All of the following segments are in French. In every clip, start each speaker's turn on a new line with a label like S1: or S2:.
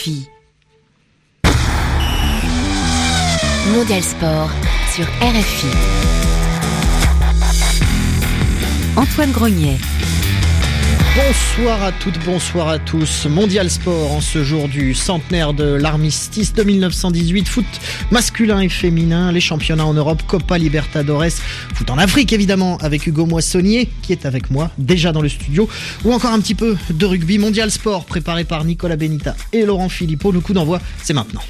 S1: RFI. Mondial Sport sur RFI. Antoine Grognet.
S2: Bonsoir à toutes, bonsoir à tous. Mondial Sport en ce jour du centenaire de l'armistice de 1918. Foot masculin et féminin, les championnats en Europe, Copa Libertadores, foot en Afrique évidemment avec Hugo Moissonnier qui est avec moi déjà dans le studio, ou encore un petit peu de rugby. Mondial Sport préparé par Nicolas Benita et Laurent Philippot. Le coup d'envoi, c'est maintenant.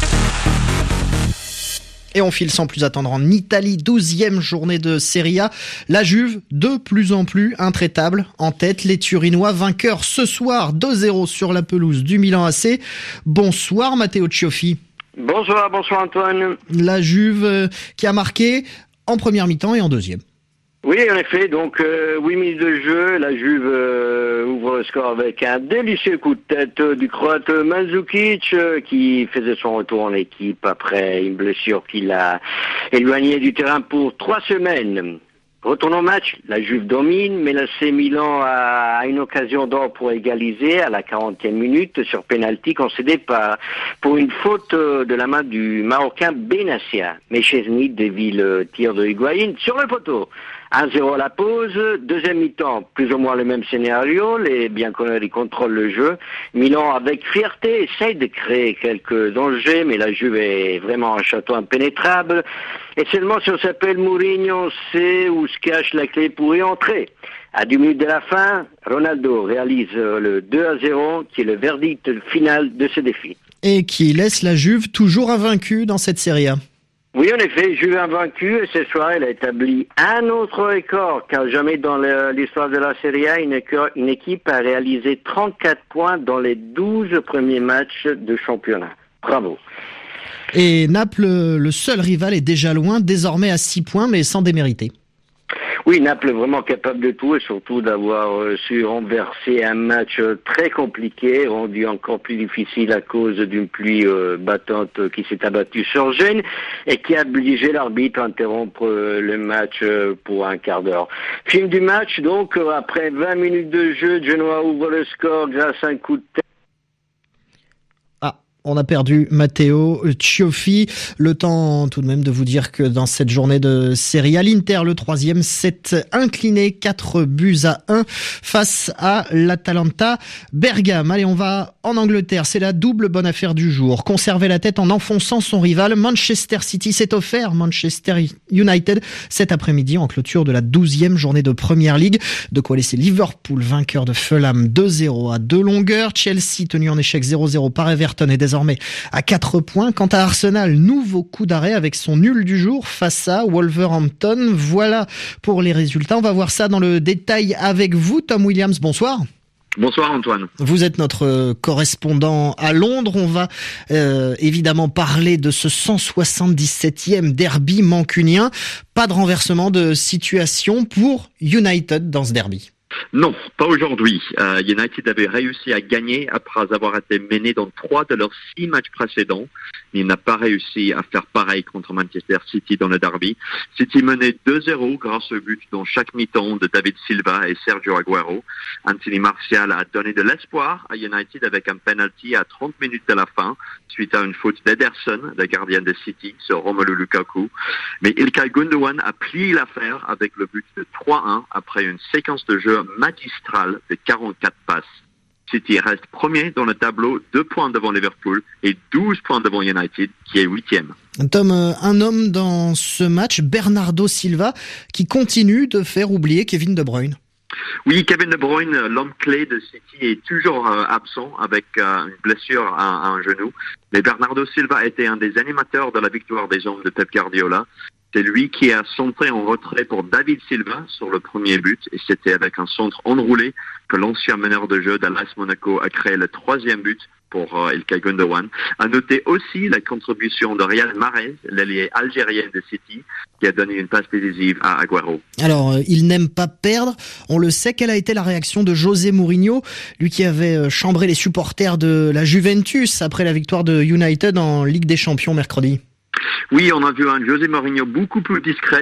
S2: Et on file sans plus attendre en Italie, 12e journée de Serie A. La Juve, de plus en plus intraitable, en tête. Les Turinois vainqueurs ce soir 2-0 sur la pelouse du Milan AC. Bonsoir Matteo Cioffi.
S3: Bonsoir Antoine.
S2: La Juve qui a marqué en première mi-temps et en deuxième.
S3: Oui, en effet, donc 8 minutes de jeu, la Juve ouvre le score avec un délicieux coup de tête du Croate Mandžukić qui faisait son retour en équipe après une blessure qui l'a éloigné du terrain pour 3 semaines. Retournons au match, la Juve domine, mais l'AC Milan a une occasion d'or pour égaliser à la 40e minute sur pénalty concédé pour une faute de la main du Marocain Benassia. Mais Chesney dévie le tir de Higuaín sur le poteau. 1-0 à la pause, deuxième mi-temps, plus ou moins le même scénario, les bianconeri contrôlent le jeu. Milan, avec fierté, essaye de créer quelques dangers, mais la Juve est vraiment un château impénétrable. Et seulement si on s'appelle Mourinho, on sait où se cache la clé pour y entrer. À 10 minutes de la fin, Ronaldo réalise le 2-0, qui est le verdict final de ce défi.
S2: Et qui laisse la Juve toujours invaincue dans cette Serie A.
S3: Oui, en effet, Juve invaincu, et ce soir, elle a établi un autre record, car jamais dans l'histoire de la Serie A, une équipe a réalisé 34 points dans les 12 premiers matchs de championnat. Bravo.
S2: Et Naples, le seul rival, est déjà loin, désormais à 6 points, mais sans démériter.
S3: Oui, Naples est vraiment capable de tout et surtout d'avoir su renverser un match très compliqué, rendu encore plus difficile à cause d'une pluie battante qui s'est abattue sur Gênes et qui a obligé l'arbitre à interrompre le match pour un quart d'heure. Film du match, donc, après 20 minutes de jeu, Genoa ouvre le score grâce à un coup de tête.
S2: On a perdu Matteo Cioffi. Le temps tout de même de vous dire que dans cette journée de Serie A, l'Inter, le 3e, s'est incliné 4-1 face à l'Atalanta Bergame. Allez, on va en Angleterre. C'est la double bonne affaire du jour. Conserver la tête en enfonçant son rival. Manchester City s'est offert Manchester United cet après-midi en clôture de la 12e journée de Premier League. De quoi laisser Liverpool vainqueur de Fulham 2-0 à 2 longueurs. Chelsea tenu en échec 0-0 par Everton et désormais à 4 points. Quant à Arsenal, nouveau coup d'arrêt avec son nul du jour face à Wolverhampton. Voilà pour les résultats. On va voir ça dans le détail avec vous, Tom Williams. Bonsoir.
S4: Bonsoir Antoine.
S2: Vous êtes notre correspondant à Londres. On va évidemment parler de ce 177e derby mancunien. Pas de renversement de situation pour United dans ce derby.
S4: Non, pas aujourd'hui. United avait réussi à gagner après avoir été mené dans 3 de leurs 6 matchs précédents. Il n'a pas réussi à faire pareil contre Manchester City dans le derby. City menait 2-0 grâce au but dans chaque mi-temps de David Silva et Sergio Aguero. Anthony Martial a donné de l'espoir à United avec un penalty à 30 minutes de la fin suite à une faute d'Ederson, le gardien de City, sur Romelu Lukaku. Mais Ilkay Gundogan a plié l'affaire avec le but de 3-1 après une séquence de jeu magistrale de 44 passes. City reste premier dans le tableau, 2 points devant Liverpool et 12 points devant United, qui est 8e.
S2: Tom, un homme dans ce match, Bernardo Silva, qui continue de faire oublier Kevin De Bruyne.
S4: Oui, Kevin De Bruyne, l'homme clé de City, est toujours absent avec une blessure à un genou. Mais Bernardo Silva était un des animateurs de la victoire des hommes de Pep Guardiola. C'est lui qui a centré en retrait pour David Silva sur le premier but et c'était avec un centre enroulé que l'ancien meneur de jeu d'Al Monaco a créé le 3e but pour Ilkay Gundogan. À noter aussi la contribution de Riyad Mahrez, l'ailier algérien de City, qui a donné une passe décisive à Aguero.
S2: Alors, il n'aime pas perdre. On le sait, quelle a été la réaction de José Mourinho, lui qui avait chambré les supporters de la Juventus après la victoire de United en Ligue des Champions mercredi?
S4: Oui, on a vu un José Mourinho beaucoup plus discret,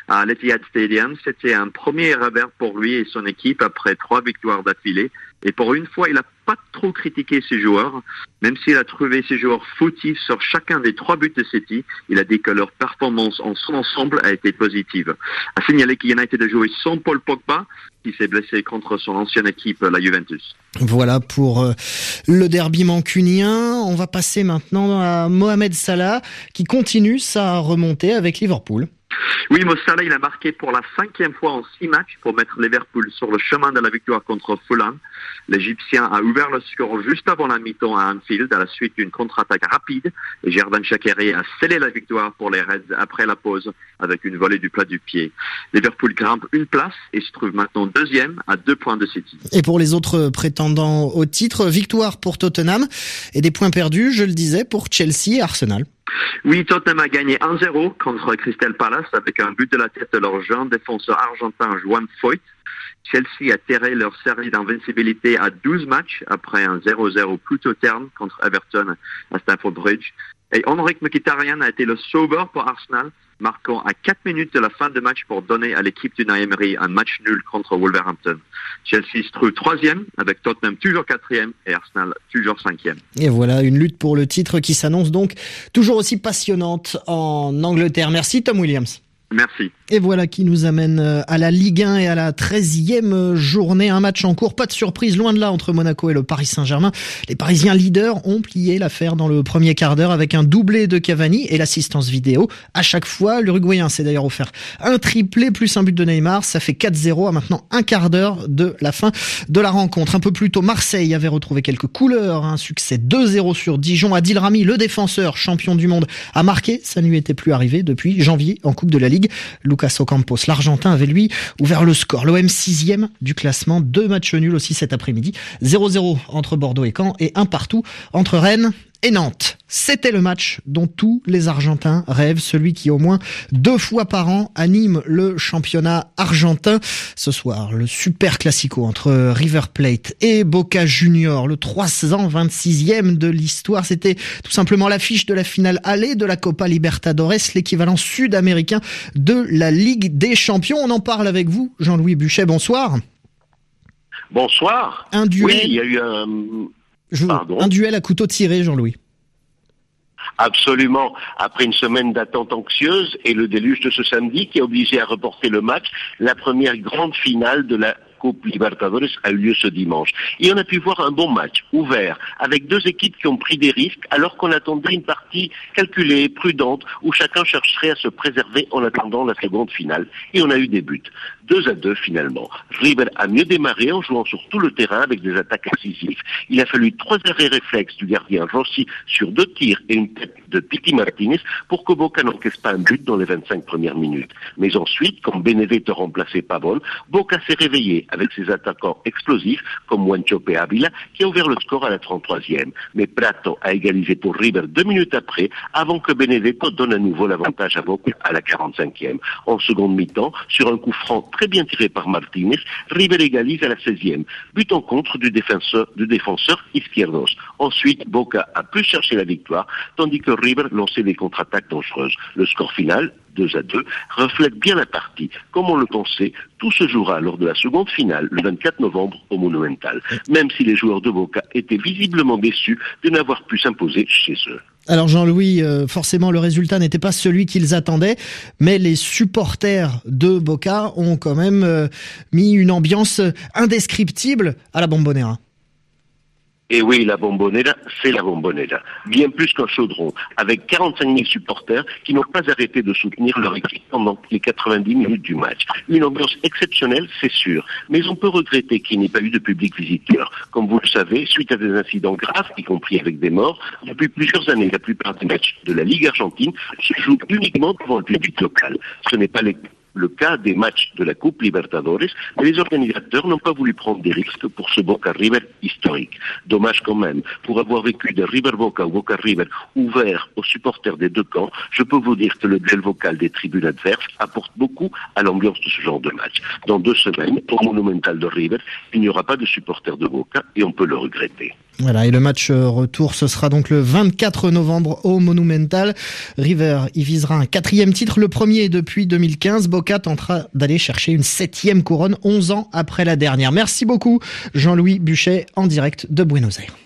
S4: à l'Etihad Stadium. C'était un premier revers pour lui et son équipe après 3 victoires d'affilée. Et pour une fois, il n'a pas trop critiqué ses joueurs, même s'il a trouvé ses joueurs fautifs sur chacun des 3 buts de City. Il a dit que leur performance en son ensemble a été positive. À signaler qu'United a joué sans Paul Pogba, qui s'est blessé contre son ancienne équipe, la Juventus.
S2: Voilà pour le derby mancunien. On va passer maintenant à Mohamed Salah, qui continue sa remontée avec Liverpool.
S4: Oui, Mo Salah, il a marqué pour la 5e fois en 6 matchs pour mettre Liverpool sur le chemin de la victoire contre Fulham. L'Égyptien a ouvert le score juste avant la mi-temps à Anfield à la suite d'une contre-attaque rapide et Xherdan Shaqiri a scellé la victoire pour les Reds après la pause avec une volée du plat du pied. Liverpool grimpe une place et se trouve maintenant 2e à 2 points de City.
S2: Et pour les autres prétendants au titre, victoire pour Tottenham et des points perdus, je le disais, pour Chelsea et Arsenal.
S4: Oui, Tottenham a gagné 1-0 contre Crystal Palace avec un but de la tête de leur jeune défenseur argentin Juan Foyth. Chelsea a terré leur série d'invincibilité à 12 matchs après un 0-0 plutôt terne contre Everton à Stamford Bridge. Et Henrik Mkhitaryan a été le sauveur pour Arsenal, marquant à 4 minutes de la fin de match pour donner à l'équipe d'Unai Emery un match nul contre Wolverhampton. Chelsea se trouve 3e, avec Tottenham toujours 4e et Arsenal toujours 5e.
S2: Et voilà, une lutte pour le titre qui s'annonce donc toujours aussi passionnante en Angleterre. Merci Tom Williams.
S4: Merci.
S2: Et voilà qui nous amène à la Ligue 1 et à la 13e journée. Un match en cours, pas de surprise, loin de là, entre Monaco et le Paris Saint-Germain. Les Parisiens leaders ont plié l'affaire dans le premier quart d'heure avec un doublé de Cavani et l'assistance vidéo. À chaque fois, l'Uruguayen s'est d'ailleurs offert un triplé plus un but de Neymar. Ça fait 4-0 à maintenant un quart d'heure de la fin de la rencontre. Un peu plus tôt, Marseille avait retrouvé quelques couleurs. Un succès 2-0 sur Dijon. Adil Rami, le défenseur champion du monde, a marqué. Ça ne lui était plus arrivé depuis janvier en Coupe de la Ligue. Lucas Ocampos, l'Argentin, avait lui ouvert le score. L'OM 6e du classement, 2 matchs nuls aussi cet après-midi. 0-0 entre Bordeaux et Caen et 1 partout entre Rennes et Nantes. C'était le match dont tous les Argentins rêvent, celui qui au moins 2 fois par an anime le championnat argentin. Ce soir, le super classico entre River Plate et Boca Juniors, le 326e de l'histoire. C'était tout simplement l'affiche de la finale aller de la Copa Libertadores, l'équivalent sud-américain de la Ligue des Champions. On en parle avec vous, Jean-Louis Buchet. Bonsoir.
S5: Bonsoir.
S2: Un duel.
S5: Oui, il y a eu
S2: un duel à couteau tiré, Jean-Louis.
S5: Absolument. Après une semaine d'attente anxieuse et le déluge de ce samedi qui a obligé à reporter le match, la première grande finale de la Coupe Libertadores a eu lieu ce dimanche. Et on a pu voir un bon match, ouvert, avec 2 équipes qui ont pris des risques, alors qu'on attendait une partie calculée, prudente, où chacun chercherait à se préserver en attendant la seconde finale. Et on a eu des buts. 2-2 finalement. River a mieux démarré en jouant sur tout le terrain avec des attaques incisives. Il a fallu 3 arrêts réflexes du gardien Rossi sur 2 tirs et une tête de Piti Martinez pour que Boca n'encaisse pas un but dans les 25 premières minutes. Mais ensuite, quand Benedetto remplaçait Pavón, Boca s'est réveillé avec ses attaquants explosifs comme Wanchope Ávila qui a ouvert le score à la 33e. Mais Prato a égalisé pour River 2 minutes après avant que Benedetto donne à nouveau l'avantage à Boca à la 45e. En seconde mi-temps, sur un coup franc très bien tiré par Martinez, River égalise à la 16e. But en contre du défenseur Izquierdos. Ensuite, Boca a pu chercher la victoire tandis que River lançait des contre-attaques dangereuses. Le score final, 2-2, reflète bien la partie. Comme on le pensait, tout se jouera lors de la seconde finale, le 24 novembre, au Monumental. Même si les joueurs de Boca étaient visiblement déçus de n'avoir pu s'imposer chez eux.
S2: Alors Jean-Louis, forcément le résultat n'était pas celui qu'ils attendaient, mais les supporters de Boca ont quand même mis une ambiance indescriptible à la Bombonera.
S5: Et oui, la Bombonera, c'est la Bombonera. Bien plus qu'un chaudron, avec 45 000 supporters qui n'ont pas arrêté de soutenir leur équipe pendant les 90 minutes du match. Une ambiance exceptionnelle, c'est sûr. Mais on peut regretter qu'il n'y ait pas eu de public visiteur. Comme vous le savez, suite à des incidents graves, y compris avec des morts, depuis plusieurs années, la plupart des matchs de la Ligue argentine se jouent uniquement devant le public local. Ce n'est pas le cas des matchs de la Coupe Libertadores, mais les organisateurs n'ont pas voulu prendre des risques pour ce Boca River historique. Dommage quand même, pour avoir vécu des River Boca ou Boca River ouverts aux supporters des 2 camps, je peux vous dire que le duel vocal des tribunes adverses apporte beaucoup à l'ambiance de ce genre de match. Dans 2 semaines, au Monumental de River, il n'y aura pas de supporters de Boca et on peut le regretter.
S2: Voilà, et le match retour, ce sera donc le 24 novembre au Monumental. River y visera un 4e titre, le premier depuis 2015. Boca tentera d'aller chercher une 7e couronne 11 ans après la dernière. Merci beaucoup Jean-Louis Buchet en direct de Buenos Aires.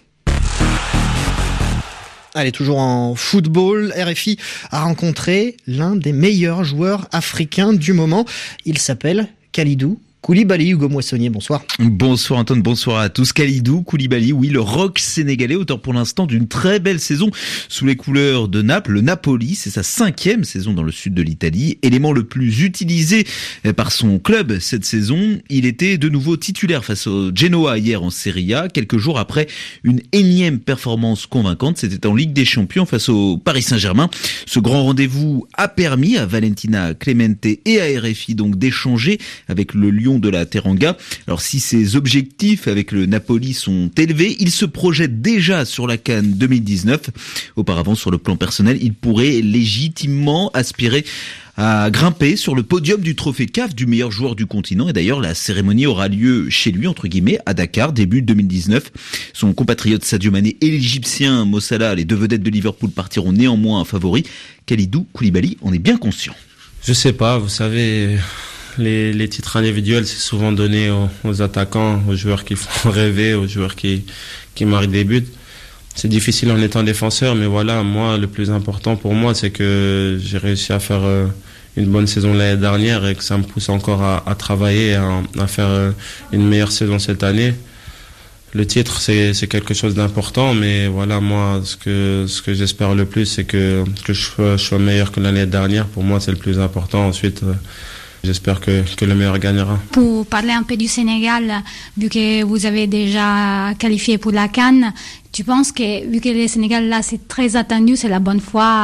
S2: Allez, toujours en football, RFI a rencontré l'un des meilleurs joueurs africains du moment. Il s'appelle Kalidou Koulibaly. Hugo Moissonnier, bonsoir.
S6: Bonsoir Antoine, bonsoir à tous. Kalidou Koulibaly, oui, le rock sénégalais, auteur pour l'instant d'une très belle saison sous les couleurs de Naples. Le Napoli, c'est sa 5e saison dans le sud de l'Italie. Élément le plus utilisé par son club cette saison, il était de nouveau titulaire face au Genoa hier en Serie A, quelques jours après une énième performance convaincante. C'était en Ligue des Champions face au Paris Saint-Germain. Ce grand rendez-vous a permis à Valentina Clemente et à RFI donc d'échanger avec le Lion de la Teranga. Alors si ses objectifs avec le Napoli sont élevés, il se projette déjà sur la CAN 2019. Auparavant, sur le plan personnel, il pourrait légitimement aspirer à grimper sur le podium du trophée CAF du meilleur joueur du continent. Et d'ailleurs, la cérémonie aura lieu chez lui, entre guillemets, à Dakar, début 2019. Son compatriote Sadio Mané et l'Égyptien Mo Salah, les deux vedettes de Liverpool, partiront néanmoins favoris. Kalidou Koulibaly en est bien conscient.
S7: Je sais pas, vous savez... Les titres individuels, c'est souvent donné aux attaquants, aux joueurs qui font rêver, aux joueurs qui marquent des buts. C'est difficile en étant défenseur, mais voilà, moi, le plus important pour moi, c'est que j'ai réussi à faire une bonne saison l'année dernière et que ça me pousse encore à travailler, à faire une meilleure saison cette année. Le titre, c'est quelque chose d'important, mais voilà, moi, ce que j'espère le plus, c'est que je sois meilleur que l'année dernière. Pour moi, c'est le plus important. Ensuite, j'espère que le meilleur gagnera.
S8: Pour parler un peu du Sénégal, vu que vous avez déjà qualifié pour la CAN, tu penses que, vu que le Sénégal, là, c'est très attendu, c'est la bonne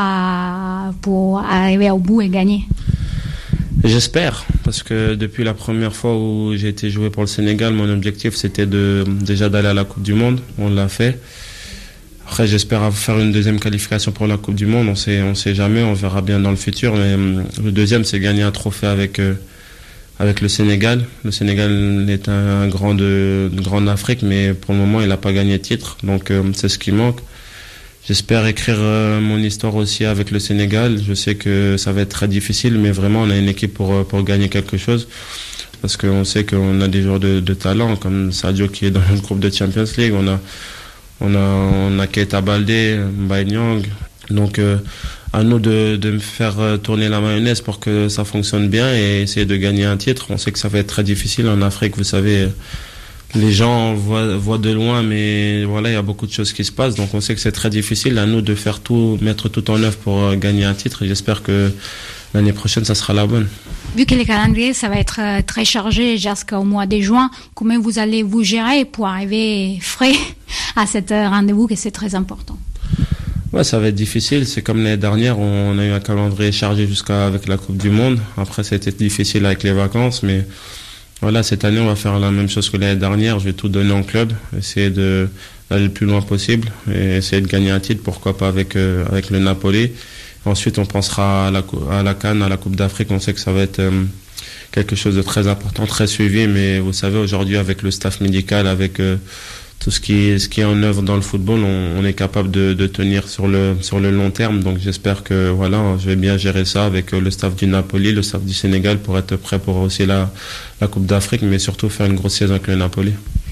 S8: fois pour arriver au bout et gagner?
S7: J'espère, parce que depuis la première fois où j'ai été joué pour le Sénégal, mon objectif, c'était déjà d'aller à la Coupe du Monde. On l'a fait. Après, j'espère faire une deuxième qualification pour la Coupe du Monde. On sait jamais, on verra bien dans le futur. Mais le deuxième, c'est gagner un trophée avec le Sénégal. Le Sénégal est un grand de grande Afrique, mais pour le moment, il n'a pas gagné de titre. Donc, c'est ce qui manque. J'espère écrire mon histoire aussi avec le Sénégal. Je sais que ça va être très difficile, mais vraiment, on a une équipe pour gagner quelque chose. Parce qu'on sait qu'on a des joueurs de talent, comme Sadio qui est dans le groupe de Champions League. On a Keita Baldé, Mbaye Niang. Donc, à nous de faire tourner la mayonnaise pour que ça fonctionne bien et essayer de gagner un titre. On sait que ça va être très difficile en Afrique, vous savez. Les gens voient de loin, mais voilà, il y a beaucoup de choses qui se passent. Donc, on sait que c'est très difficile. À nous de faire tout, mettre tout en œuvre pour gagner un titre. Et j'espère que l'année prochaine, ça sera la bonne.
S8: Vu que le calendrier, ça va être très chargé jusqu'au mois de juin, comment vous allez vous gérer pour arriver frais à cet rendez-vous que c'est très important?
S7: Ouais, ça va être difficile. C'est comme l'année dernière, on a eu un calendrier chargé avec la Coupe du Monde. Après, ça a été difficile avec les vacances, mais voilà, cette année, on va faire la même chose que l'année dernière. Je vais tout donner en club, essayer d'aller le plus loin possible et essayer de gagner un titre, pourquoi pas avec le Napoli. Ensuite, on pensera à la CAN, à la Coupe d'Afrique. On sait que ça va être quelque chose de très important, très suivi. Mais vous savez, aujourd'hui, avec le staff médical, avec tout ce qui est en œuvre dans le football, on est capable de tenir sur le long terme. Donc, j'espère que voilà, je vais bien gérer ça avec le staff du Napoli, le staff du Sénégal pour être prêt pour aussi la Coupe d'Afrique, mais surtout faire une grosse saison avec le Napoli.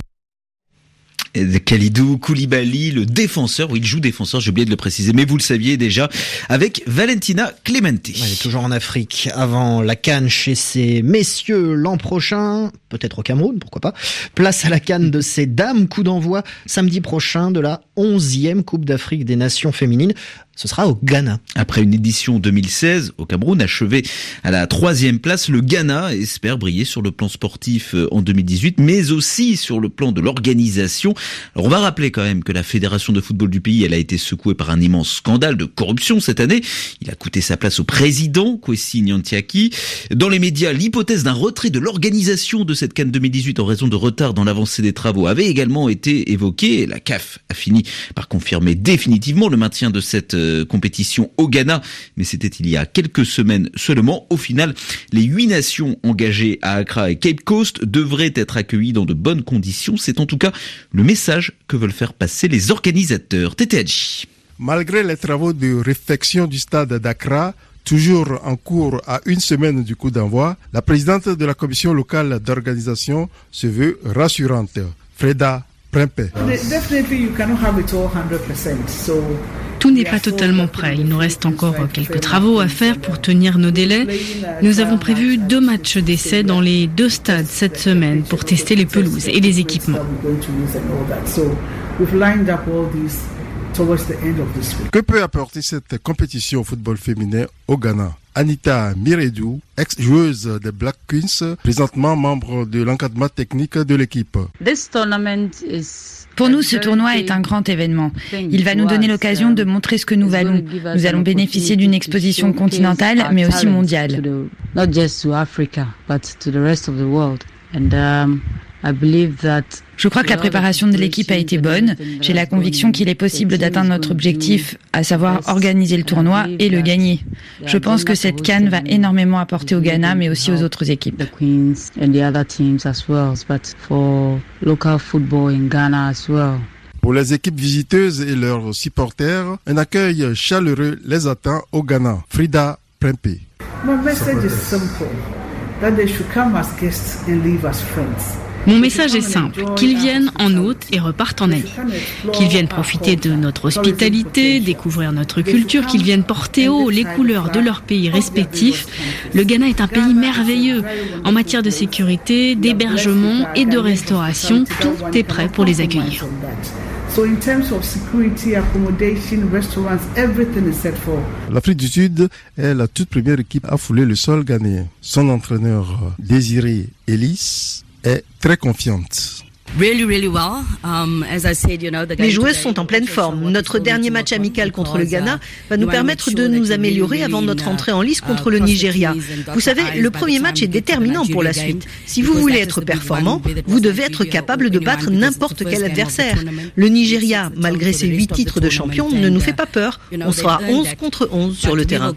S6: Kalidou Koulibaly, le défenseur, oui, il joue défenseur, j'ai oublié de le préciser, mais vous le saviez déjà, avec Valentina Clemente.
S2: Elle est toujours en Afrique avant la CAN chez ces messieurs l'an prochain, peut-être au Cameroun, pourquoi pas. Place à la CAN de ces dames, coup d'envoi samedi prochain de la 11e Coupe d'Afrique des Nations féminines. Ce sera au Ghana.
S6: Après une édition 2016 au Cameroun achevée à la 3e place, le Ghana espère briller sur le plan sportif en 2018, mais aussi sur le plan de l'organisation. Alors on va rappeler quand même que la fédération de football du pays, elle a été secouée par un immense scandale de corruption cette année. Il a coûté sa place au président, Kwesi Nyantiaki. Dans les médias, l'hypothèse d'un retrait de l'organisation de cette CAN 2018 en raison de retard dans l'avancée des travaux avait également été évoquée. La CAF a fini par confirmer définitivement le maintien de cette compétition au Ghana, mais c'était il y a quelques semaines seulement. Au final, les 8 nations engagées à Accra et Cape Coast devraient être accueillies dans de bonnes conditions. C'est en tout cas le message que veulent faire passer les organisateurs. TTH.
S9: Malgré les travaux de réfection du stade d'Accra, toujours en cours à une semaine du coup d'envoi, la présidente de la commission locale d'organisation se veut rassurante. Freda Prempeh.
S10: Tout n'est pas totalement prêt. Il nous reste encore quelques travaux à faire pour tenir nos délais. Nous avons prévu 2 matchs d'essai dans les 2 stades cette semaine pour tester les pelouses et les équipements.
S9: Que peut apporter cette compétition au football féminin au Ghana? Anita Miredou, ex-joueuse des Black Queens, présentement membre de l'encadrement technique de l'équipe.
S11: Pour nous, ce tournoi est un grand événement. Il va nous donner l'occasion de montrer ce que nous valons. Nous allons bénéficier d'une exposition continentale, mais aussi mondiale. Je crois que la préparation de l'équipe a été bonne. J'ai la conviction qu'il est possible d'atteindre notre objectif, à savoir organiser le tournoi et le gagner. Je pense que cette CAN va énormément apporter au Ghana, mais aussi aux autres équipes.
S9: Pour les équipes visiteuses et leurs supporters, un accueil chaleureux les attend au Ghana. Freda Prempeh.
S10: Mon message est simple, qu'ils viennent en hôte et repartent en amis. Qu'ils viennent profiter de notre hospitalité, découvrir notre culture, qu'ils viennent porter haut les couleurs de leur pays respectifs. Le Ghana est un pays merveilleux. En matière de sécurité, d'hébergement et de restauration, tout est prêt pour les accueillir.
S9: L'Afrique du Sud est la toute première équipe à fouler le sol ghanéen. Son entraîneur Désiré Ellis est très confiante.
S12: Les joueuses sont en pleine forme. Notre dernier match amical contre le Ghana va nous permettre de nous améliorer avant notre entrée en lice contre le Nigeria. Vous savez, le premier match est déterminant pour la suite. Si vous voulez être performant, vous devez être capable de battre n'importe quel adversaire. Le Nigeria, malgré ses 8 titres de champion, ne nous fait pas peur. On sera 11 contre 11 sur le terrain.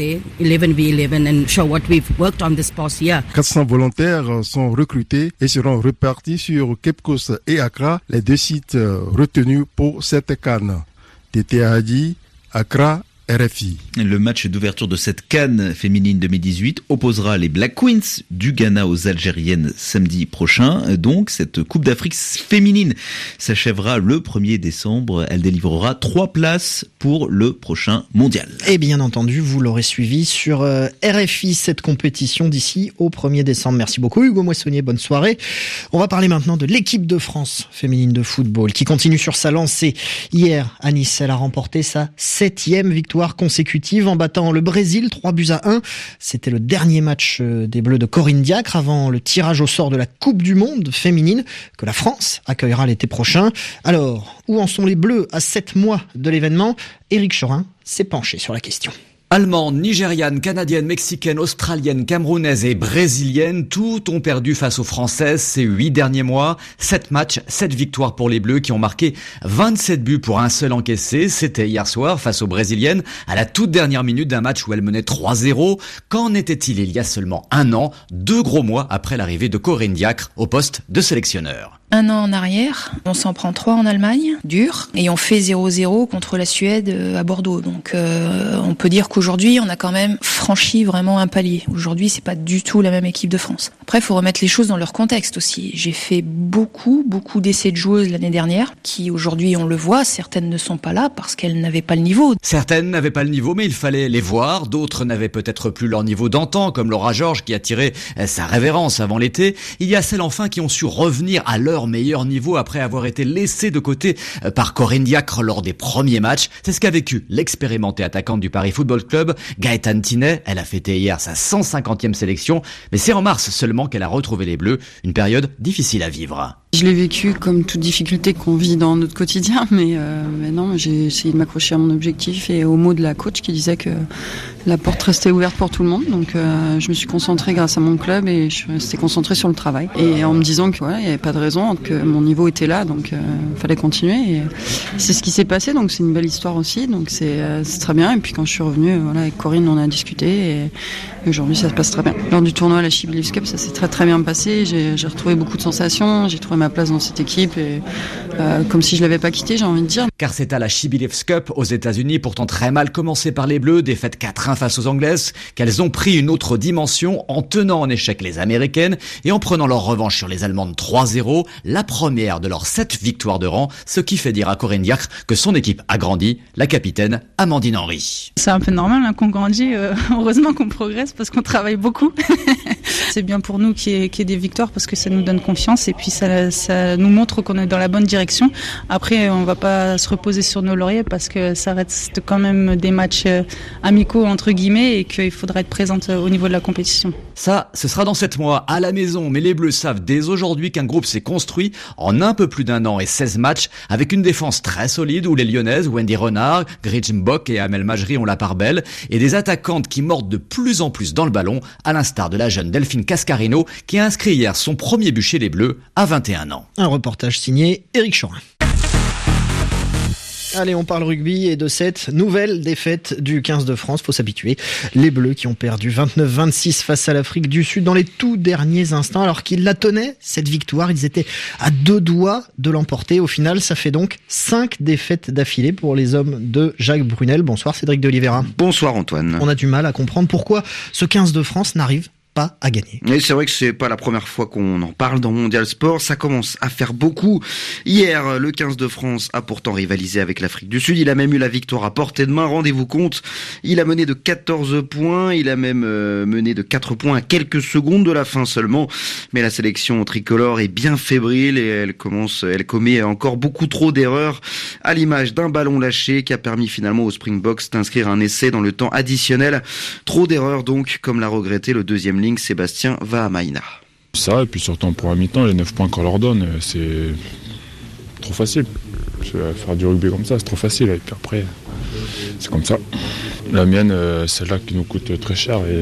S9: 400 volontaires sont recrutés et seront repartis sur Cape Coast et Accra, les 2 sites retenus pour cette CAN. Tété Hadi, Accra, RFI.
S6: Le match d'ouverture de cette CAN féminine 2018 opposera les Black Queens du Ghana aux Algériennes samedi prochain. Donc, cette Coupe d'Afrique féminine s'achèvera le 1er décembre. Elle délivrera 3 places pour le prochain mondial.
S2: Et bien entendu, vous l'aurez suivi sur RFI, cette compétition d'ici au 1er décembre. Merci beaucoup Hugo Moissonnier, bonne soirée. On va parler maintenant de l'équipe de France féminine de football qui continue sur sa lancée. Hier, à Nice, elle a remporté sa 7e victoire consécutive en battant le Brésil 3-1. C'était le dernier match des Bleus de Corinne Diacre avant le tirage au sort de la Coupe du Monde féminine que la France accueillera l'été prochain. Alors, où en sont les Bleus à 7 mois de l'événement? Éric Chorin s'est penché sur la question.
S13: Allemandes, nigérianes, canadiennes, mexicaines, australiennes, camerounaises et brésiliennes, toutes ont perdu face aux Françaises ces 8 derniers mois. 7 matchs, 7 victoires pour les Bleus qui ont marqué 27 buts pour un seul encaissé. C'était hier soir face aux Brésiliennes à la toute dernière minute d'un match où elles menaient 3-0. Qu'en était-il il y a seulement 1 an, 2 gros mois après l'arrivée de Corinne Diacre au poste de sélectionneur?
S14: 1 an en arrière, on s'en prend 3 en Allemagne, dur, et on fait 0-0 contre la Suède à Bordeaux. Donc on peut dire qu'aujourd'hui, on a quand même franchi vraiment un palier. Aujourd'hui, c'est pas du tout la même équipe de France. Après, il faut remettre les choses dans leur contexte aussi. J'ai fait beaucoup d'essais de joueuses l'année dernière, qui aujourd'hui, on le voit, certaines ne sont pas là parce qu'elles n'avaient pas le niveau.
S13: Certaines n'avaient pas le niveau, mais il fallait les voir. D'autres n'avaient peut-être plus leur niveau d'antan, comme Laura Georges qui a tiré sa révérence avant l'été. Il y a celles enfin qui ont su revenir à leur meilleur niveau après avoir été laissé de côté par Corinne Diacre lors des premiers matchs. C'est ce qu'a vécu l'expérimentée attaquante du Paris Football Club, Gaëtane Tinet. Elle a fêté hier sa 150e sélection, mais c'est en mars seulement qu'elle a retrouvé les Bleus, une période difficile à vivre.
S15: Je l'ai vécu comme toute difficulté qu'on vit dans notre quotidien, mais non, j'ai essayé de m'accrocher à mon objectif et au mot de la coach qui disait que la porte restait ouverte pour tout le monde. Donc je me suis concentrée grâce à mon club et je suis restée concentrée sur le travail. Et en me disant que voilà, il n'y avait pas de raison, que mon niveau était là, donc fallait continuer. Et c'est ce qui s'est passé, donc c'est une belle histoire aussi, donc c'est très bien. Et puis quand je suis revenue, voilà, avec Corinne, on a discuté et aujourd'hui ça se passe très bien. Lors du tournoi à la She Believes Cup, ça s'est très très bien passé. J'ai retrouvé beaucoup de sensations, j'ai trouvé ma place dans cette équipe et comme si je l'avais pas quittée, j'ai envie de dire.
S13: Car c'est à la She Believes Cup aux États-Unis, pourtant très mal commencé par les Bleus, défaite 4-1 face aux Anglaises, qu'elles ont pris une autre dimension en tenant en échec les Américaines et en prenant leur revanche sur les Allemandes 3-0, la première de leurs 7 victoires de rang, ce qui fait dire à Corinne Diacre que son équipe a grandi, la capitaine Amandine Henry.
S16: C'est un peu normal qu'on grandit, heureusement qu'on progresse parce qu'on travaille beaucoup. C'est bien pour nous qu'il y ait des victoires parce que ça nous donne confiance et puis ça nous montre qu'on est dans la bonne direction. Après, on va pas se reposer sur nos lauriers parce que ça reste quand même des matchs amicaux entre guillemets et qu'il faudra être présente au niveau de la compétition.
S13: Ça, ce sera dans 7 mois à la maison, mais les Bleus savent dès aujourd'hui qu'un groupe s'est construit en un peu plus d'1 an et 16 matchs avec une défense très solide où les Lyonnaises, Wendy Renard, Gretchen Bock et Amel Majri ont la part belle et des attaquantes qui mordent de plus en plus dans le ballon, à l'instar de la jeune Delphine Cascarino qui a inscrit hier son premier but chez les Bleus à 21 ans.
S2: Un reportage signé Éric Chorin. Allez, on parle rugby et de cette nouvelle défaite du 15 de France. Faut s'habituer. Les Bleus qui ont perdu 29-26 face à l'Afrique du Sud dans les tout derniers instants alors qu'ils la tenaient, cette victoire. Ils étaient à 2 doigts de l'emporter. Au final, ça fait donc 5 défaites d'affilée pour les hommes de Jacques Brunel. Bonsoir Cédric de Oliveira.
S17: Bonsoir Antoine.
S2: On a du mal à comprendre pourquoi ce 15 de France n'arrive pas à gagner.
S17: Et c'est vrai que c'est pas la première fois qu'on en parle dans Mondial Sport, ça commence à faire beaucoup. Hier, le 15 de France a pourtant rivalisé avec l'Afrique du Sud, il a même eu la victoire à portée de main, rendez-vous compte, il a mené de 14 points, il a même mené de 4 points à quelques secondes de la fin seulement, mais la sélection tricolore est bien fébrile et elle commet encore beaucoup trop d'erreurs, à l'image d'un ballon lâché qui a permis finalement aux Springboks d'inscrire un essai dans le temps additionnel. Trop d'erreurs donc, comme l'a regretté le deuxième ligne Sébastien Vahamaina.
S18: Ça, et puis surtout en première mi-temps, les 9 points qu'on leur donne, c'est trop facile. Faire du rugby comme ça, c'est trop facile. Et puis après, c'est comme ça. La mienne, celle-là qui nous coûte très cher. Et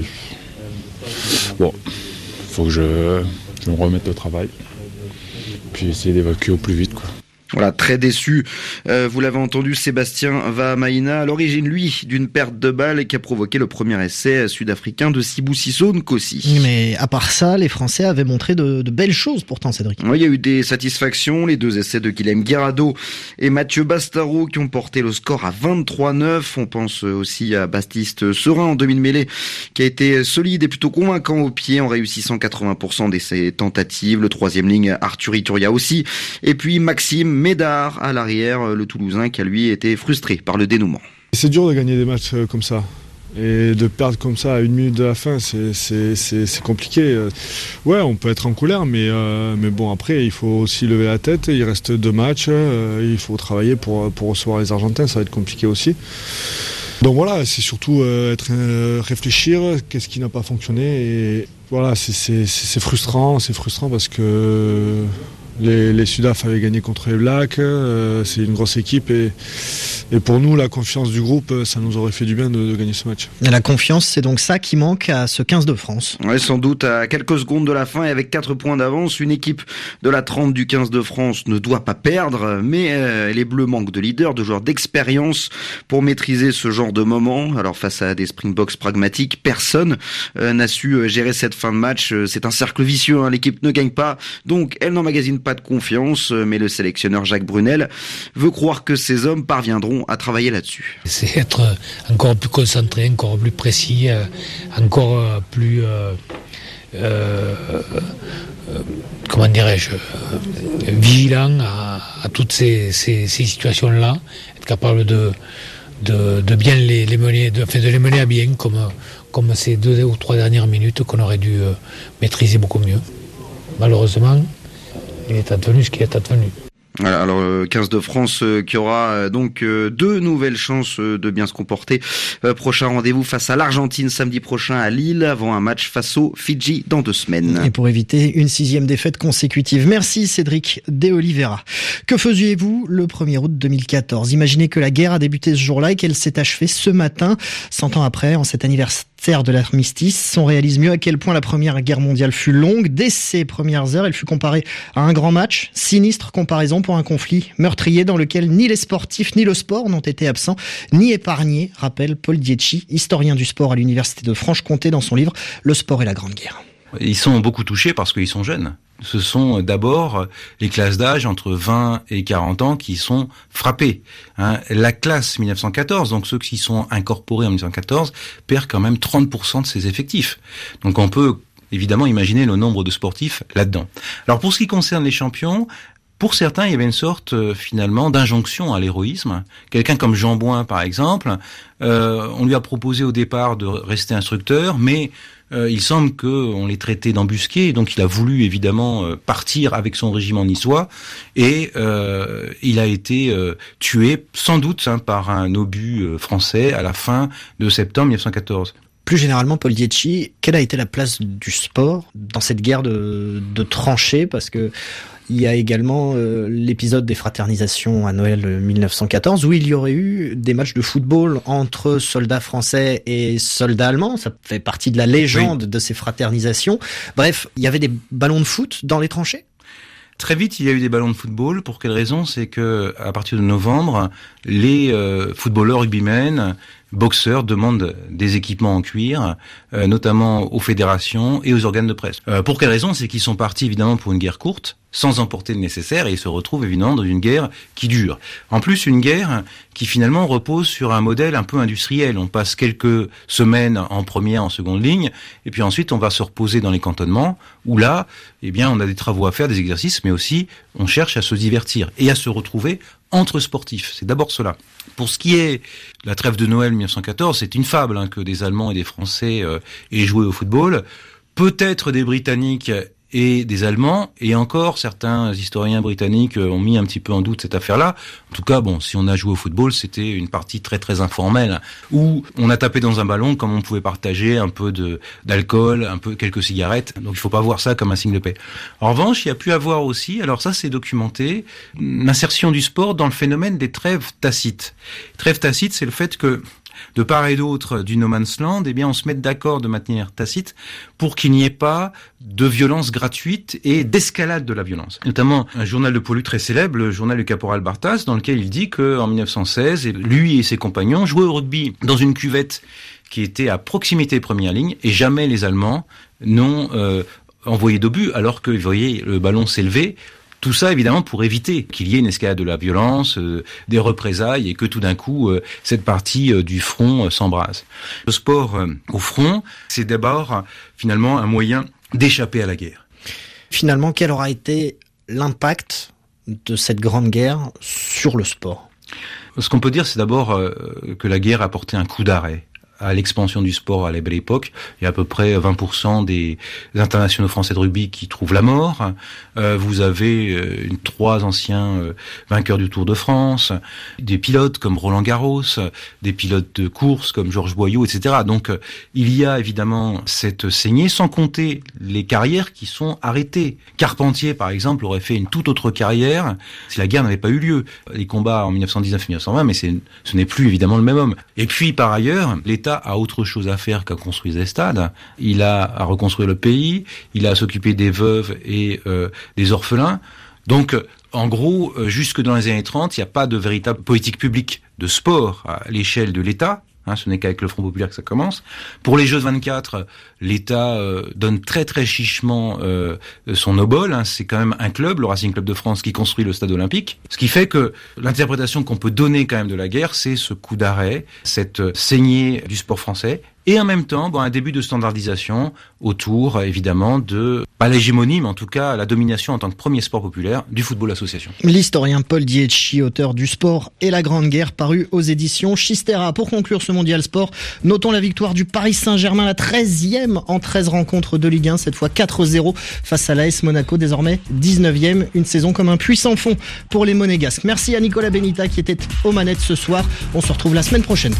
S18: bon, il faut que je me remette au travail. Puis essayer d'évacuer au plus vite, quoi.
S17: Voilà, très déçu. Vous l'avez entendu, Sébastien Vahamaina, à l'origine, lui, d'une perte de balle et qui a provoqué le premier essai sud-africain de Sibusiso Nkosi.
S2: Mais à part ça, les Français avaient montré de belles choses pourtant, Cédric.
S17: Oui, il y a eu des satisfactions. Les 2 essais de Guilhem Guirado et Mathieu Bastaro qui ont porté le score à 23-9. On pense aussi à Baptiste Serin en demi-mêlée qui a été solide et plutôt convaincant au pied en réussissant 80% de ses tentatives. Le 3e ligne, Arthur Ituria aussi. Et puis Maxime Médard à l'arrière, le Toulousain qui a lui été frustré par le dénouement.
S18: C'est dur de gagner des matchs comme ça et de perdre comme ça à 1 minute de la fin, c'est compliqué. Ouais, on peut être en colère, mais bon, après il faut aussi lever la tête. Il reste 2 matchs, il faut travailler pour recevoir les Argentins, ça va être compliqué aussi. Donc voilà, c'est surtout réfléchir, qu'est-ce qui n'a pas fonctionné. Et voilà, c'est frustrant parce que les Sudaf avaient gagné contre les Blacks, c'est une grosse équipe et pour nous, la confiance du groupe, ça nous aurait fait du bien de gagner ce match.
S2: Et la confiance, c'est donc ça qui manque à ce 15 de France.
S17: Ouais, sans doute à quelques secondes de la fin et avec 4 points d'avance, une équipe de la 30 du 15 de France ne doit pas perdre, mais les Bleus manquent de leaders, de joueurs d'expérience pour maîtriser ce genre de moment. Alors face à des Springboks pragmatiques, personne n'a su gérer cette fin de match. C'est un cercle vicieux, hein. L'équipe ne gagne pas, donc elle n'emmagasine pas de confiance, mais le sélectionneur Jacques Brunel veut croire que ces hommes parviendront à travailler là-dessus.
S19: C'est être encore plus concentré, encore plus précis, encore plus comment dirais-je, vigilant à toutes ces situations-là, être capable de bien les mener, de les mener à bien, comme ces 2 ou 3 dernières minutes qu'on aurait dû maîtriser beaucoup mieux. Malheureusement, il est advenu ce qui est advenu.
S17: Voilà, alors 15 de France qui aura donc 2 nouvelles chances de bien se comporter. Prochain rendez-vous face à l'Argentine samedi prochain à Lille, avant un match face au Fidji dans 2 semaines.
S2: Et pour éviter une 6e défaite consécutive. Merci Cédric De Oliveira. Que faisiez-vous le 1er août 2014 ? Imaginez que la guerre a débuté ce jour-là et qu'elle s'est achevée ce matin. 100 ans après, en cet anniversaire de l'armistice, on réalise mieux à quel point la Première Guerre mondiale fut longue. Dès ses premières heures, elle fut comparée à un grand match. Sinistre comparaison pour un conflit meurtrier dans lequel ni les sportifs ni le sport n'ont été absents, ni épargnés, rappelle Paul Dietschi, historien du sport à l'Université de Franche-Comté dans son livre « Le sport et la Grande Guerre ».
S20: Ils sont beaucoup touchés parce qu'ils sont jeunes. Ce sont d'abord les classes d'âge entre 20 et 40 ans qui sont frappées. La classe 1914, donc ceux qui sont incorporés en 1914, perd quand même 30% de ses effectifs. Donc on peut évidemment imaginer le nombre de sportifs là-dedans. Alors pour ce qui concerne les champions, pour certains, il y avait une sorte finalement d'injonction à l'héroïsme. Quelqu'un comme Jean Bouin, par exemple, on lui a proposé au départ de rester instructeur, mais il semble qu'on les traitait d'embusqués, donc il a voulu évidemment partir avec son régiment niçois, et il a été tué sans doute par un obus français à la fin de septembre 1914.
S2: Plus généralement, Paul Dietschi, quelle a été la place du sport dans cette guerre de tranchées ? Parce que il y a également l'épisode des fraternisations à Noël 1914 où il y aurait eu des matchs de football entre soldats français et soldats allemands. Ça fait partie de la légende de ces fraternisations. Bref, il y avait des ballons de foot dans les tranchées ?
S20: Très vite, il y a eu des ballons de football. Pour quelle raison ? C'est que à partir de novembre, les footballeurs rugbymen, boxeurs demandent des équipements en cuir, notamment aux fédérations et aux organes de presse. Pour quelle raison ? C'est qu'ils sont partis évidemment pour une guerre courte, sans emporter le nécessaire, et ils se retrouvent évidemment dans une guerre qui dure. En plus, une guerre qui finalement repose sur un modèle un peu industriel. On passe quelques semaines en première, en seconde ligne, et puis ensuite on va se reposer dans les cantonnements, où là, eh bien, on a des travaux à faire, des exercices, mais aussi on cherche à se divertir et à se retrouver entre sportifs. C'est d'abord cela. Pour ce qui est de la trêve de Noël 1914, c'est une fable que des Allemands et des Français aient joué au football. Peut-être des Britanniques et des Allemands, et encore certains historiens britanniques ont mis un petit peu en doute cette affaire-là. En tout cas, bon, si on a joué au football, c'était une partie très très informelle, où on a tapé dans un ballon comme on pouvait partager un peu d'alcool, un peu quelques cigarettes. Donc il faut pas voir ça comme un signe de paix. En revanche, il y a pu avoir aussi, alors ça c'est documenté, l'insertion du sport dans le phénomène des trêves tacites. Trêve tacite, c'est le fait que de part et d'autre du no man's land, eh bien, on se met d'accord de manière tacite pour qu'il n'y ait pas de violence gratuite et d'escalade de la violence. Notamment un journal de Paulu très célèbre, le journal du caporal Barthas, dans lequel il dit que en 1916, lui et ses compagnons jouaient au rugby dans une cuvette qui était à proximité des premières lignes, et jamais les Allemands n'ont envoyé d'obus, alors que, vous voyez, le ballon s'élevait. Tout ça, évidemment, pour éviter qu'il y ait une escalade de la violence, des représailles, et que tout d'un coup, cette partie du front s'embrase. Le sport au front, c'est d'abord, finalement, un moyen d'échapper à la guerre.
S2: Finalement, quel aura été l'impact de cette grande guerre sur le sport ?
S20: Ce qu'on peut dire, c'est d'abord que la guerre a apporté un coup d'arrêt à l'expansion du sport à la belle époque. Il y a à peu près 20% des internationaux français de rugby qui trouvent la mort. Vous avez 3 anciens vainqueurs du Tour de France, des pilotes comme Roland Garros, des pilotes de course comme Georges Boyot, etc. Donc il y a évidemment cette saignée, sans compter les carrières qui sont arrêtées. Carpentier, par exemple, aurait fait une toute autre carrière si la guerre n'avait pas eu lieu. Les combats en 1919-1920, mais ce n'est plus évidemment le même homme. Et puis par ailleurs, l'État a autre chose à faire qu'à construire des stades. Il a à reconstruire le pays, il a à s'occuper des veuves et des orphelins. Donc, en gros, jusque dans les années 30, il n'y a pas de véritable politique publique de sport à l'échelle de l'État. Ce n'est qu'avec le Front populaire que ça commence. Pour les Jeux de 24, l'État donne très très chichement son obole. C'est quand même un club, le Racing Club de France, qui construit le stade olympique. Ce qui fait que l'interprétation qu'on peut donner quand même de la guerre, c'est ce coup d'arrêt, cette saignée du sport français, et en même temps, un début de standardisation autour, évidemment, de pas l'hégémonie, mais en tout cas la domination en tant que premier sport populaire du football association.
S2: L'historien Paul Dietschi, auteur du Sport et la Grande Guerre, paru aux éditions Chistera. Pour conclure ce Mondial Sport, notons la victoire du Paris Saint-Germain, la 13e en 13 rencontres de Ligue 1, cette fois 4-0 face à l'AS Monaco, désormais 19e, une saison comme un puits sans fond pour les Monégasques. Merci à Nicolas Benita qui était aux manettes ce soir. On se retrouve la semaine prochaine.